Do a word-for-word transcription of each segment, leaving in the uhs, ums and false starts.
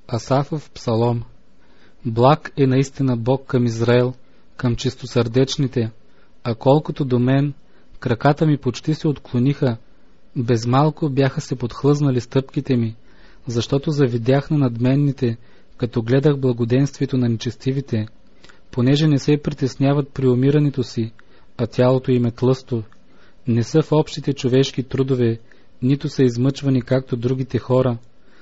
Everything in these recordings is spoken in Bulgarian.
Асафов псалом. Благ е наистина Бог към Израел, към чистосърдечните, а колкото до мен, краката ми почти се отклониха, без малко бяха се подхлъзнали стъпките ми, защото завидях на надменните, като гледах благоденствието на нечестивите, понеже не се притесняват при умирането си, а тялото им е тлъсто. Не са в общите човешки трудове, нито са измъчвани както другите хора.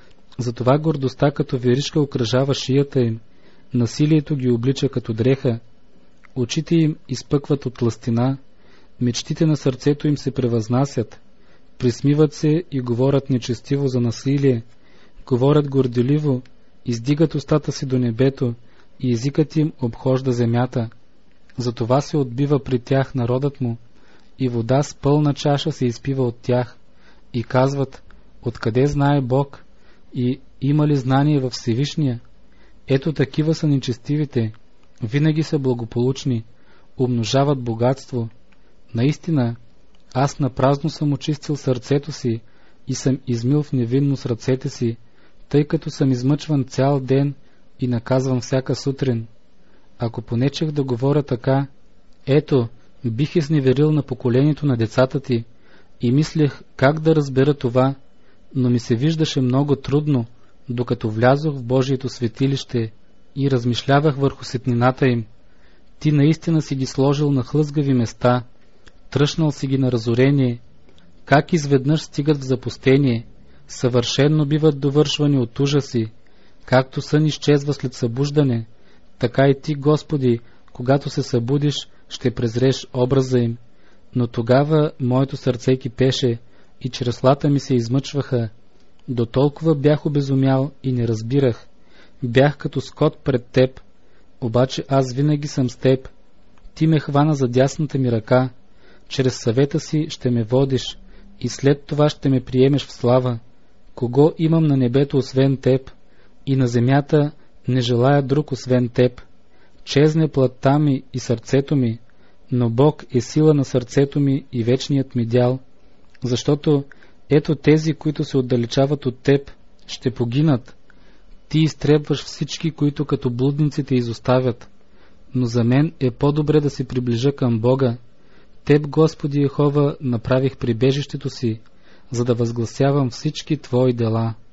Затова гордостта като веришка окръжава шията им, насилието ги облича като дреха, очите им изпъкват от тлъстина, мечтите на сърцето им се превъзнасят, присмиват се и говорят нечестиво за насилие, говорят горделиво, издигат устата си до небето и езикът им обхожда земята. Затова се отбива при тях народът му и вода с пълна чаша се изпива от тях и казват: откъде знае Бог и има ли знание във Всевишния? Ето такива са нечестивите, винаги са благополучни, умножават богатство. Наистина, аз напразно съм очистил сърцето си и съм измил в невинност ръцете си, тъй като съм измъчван цял ден и наказвам всяка сутрин. Ако понечех да говоря така, ето, бих изневерил на поколението на децата ти и мислех как да разбера това, но ми се виждаше много трудно, докато влязох в Божието светилище и размишлявах върху сетнината им. Ти наистина си ги сложил на хлъзгави места, тръшнал си ги на разорение, как изведнъж стигат в запустение, съвършенно биват довършвани от ужаси, както сън изчезва след събуждане, така и ти, Господи, когато се събудиш, ще презреш образа им. Но тогава моето сърце кипеше и чреслата ми се измъчваха. До толкова бях обезумял и не разбирах. Бях като скот пред теб, обаче аз винаги съм с теб. Ти ме хвана за дясната ми ръка, чрез съвета си ще ме водиш и след това ще ме приемеш в слава. Кого имам на небето освен теб и на земята не желая друг освен теб. Чезне плътта ми и сърцето ми, но Бог е сила на сърцето ми и вечният ми дял, защото ето тези, които се отдалечават от теб, ще погинат. Ти изтребваш всички, които като блудниците изоставят, но за мен е по-добре да се приближа към Бога. Теб, Господи Йехова, направих прибежището си, за да възгласявам всички Твои дела.